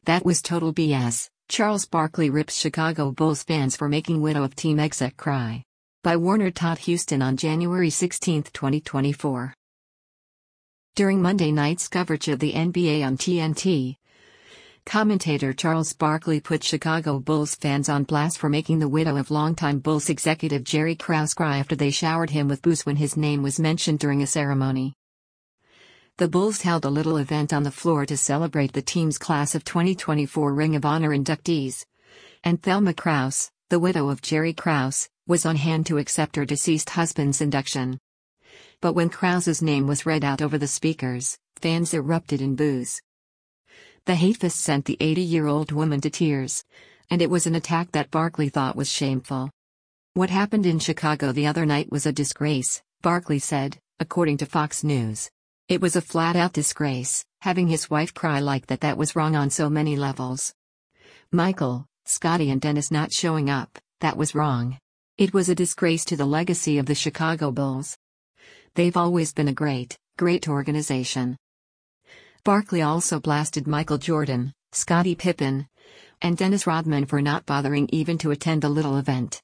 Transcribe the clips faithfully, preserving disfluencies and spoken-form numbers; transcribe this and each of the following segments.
That was total B S. Charles Barkley rips Chicago Bulls fans for making widow of team exec cry. By Warner Todd Houston on January sixteenth, twenty twenty-four. During Monday night's coverage of the N B A on T N T, commentator Charles Barkley put Chicago Bulls fans on blast for making the widow of longtime Bulls executive Jerry Krause cry after they showered him with booze when his name was mentioned during a ceremony. The Bulls held a little event on the floor to celebrate the team's class of twenty twenty-four Ring of Honor inductees, and Thelma Krause, the widow of Jerry Krause, was on hand to accept her deceased husband's induction. But when Krause's name was read out over the speakers, fans erupted in boos. The hatefest sent the eighty-year-old woman to tears, and it was an attack that Barkley thought was shameful. What happened in Chicago the other night was a disgrace, Barkley said, according to Fox News. It was a flat-out disgrace, having his wife cry like that that was wrong on so many levels. Michael, Scottie and Dennis not showing up, that was wrong. It was a disgrace to the legacy of the Chicago Bulls. They've always been a great, great organization. Barkley also blasted Michael Jordan, Scottie Pippen, and Dennis Rodman for not bothering even to attend the little event.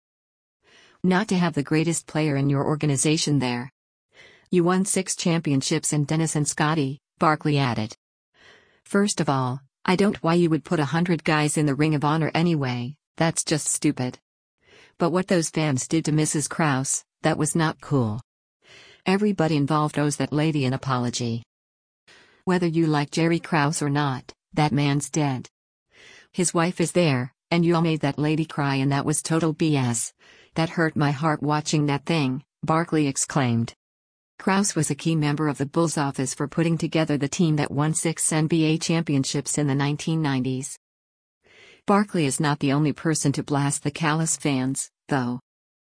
Not to have the greatest player in your organization there. You won six championships and Dennis and Scottie, Barkley added. First of all, I don't why you would put a hundred guys in the Ring of Honor anyway, that's just stupid. But what those fans did to Missus Krause, that was not cool. Everybody involved owes that lady an apology. Whether you like Jerry Krause or not, that man's dead. His wife is there, and you all made that lady cry and that was total B S. That hurt my heart watching that thing, Barkley exclaimed. Krause was a key member of the Bulls office for putting together the team that won six N B A championships in the nineteen nineties. Barkley is not the only person to blast the callous fans, though.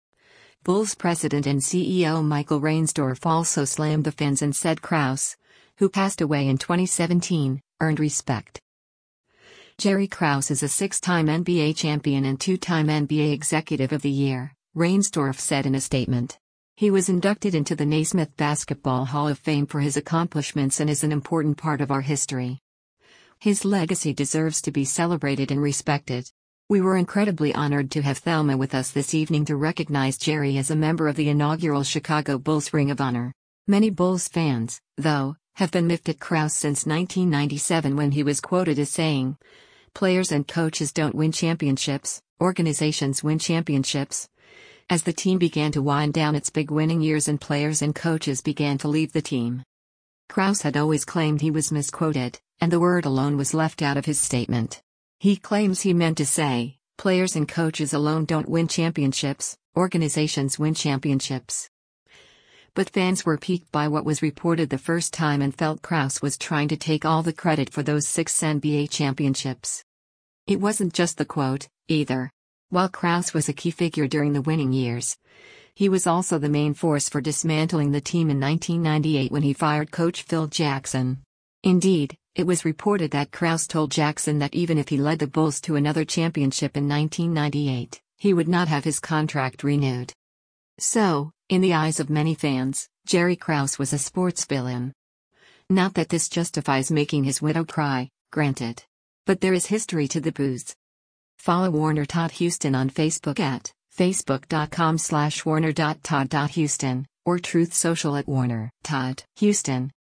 Bulls president and C E O Michael Reinsdorf also slammed the fans and said Krause, who passed away in twenty seventeen, earned respect. Jerry Krause is a six-time N B A champion and two-time N B A Executive of the Year, Reinsdorf said in a statement. He was inducted into the Naismith Basketball Hall of Fame for his accomplishments and is an important part of our history. His legacy deserves to be celebrated and respected. We were incredibly honored to have Thelma with us this evening to recognize Jerry as a member of the inaugural Chicago Bulls Ring of Honor. Many Bulls fans, though, have been miffed at Krause since nineteen ninety-seven when he was quoted as saying, "Players and coaches don't win championships, organizations win championships." As the team began to wind down its big winning years and players and coaches began to leave the team. Krause had always claimed he was misquoted, and the word alone was left out of his statement. He claims he meant to say, players and coaches alone don't win championships, organizations win championships. But fans were piqued by what was reported the first time and felt Krause was trying to take all the credit for those six N B A championships. It wasn't just the quote, either. While Krause was a key figure during the winning years, he was also the main force for dismantling the team in nineteen ninety-eight when he fired coach Phil Jackson. Indeed, it was reported that Krause told Jackson that even if he led the Bulls to another championship in nineteen ninety-eight, he would not have his contract renewed. So, in the eyes of many fans, Jerry Krause was a sports villain. Not that this justifies making his widow cry, granted. But there is history to the boos. Follow Warner Todd Houston on Facebook at facebook.com slash warner.todd.houston or Truth Social at Warner Todd Houston.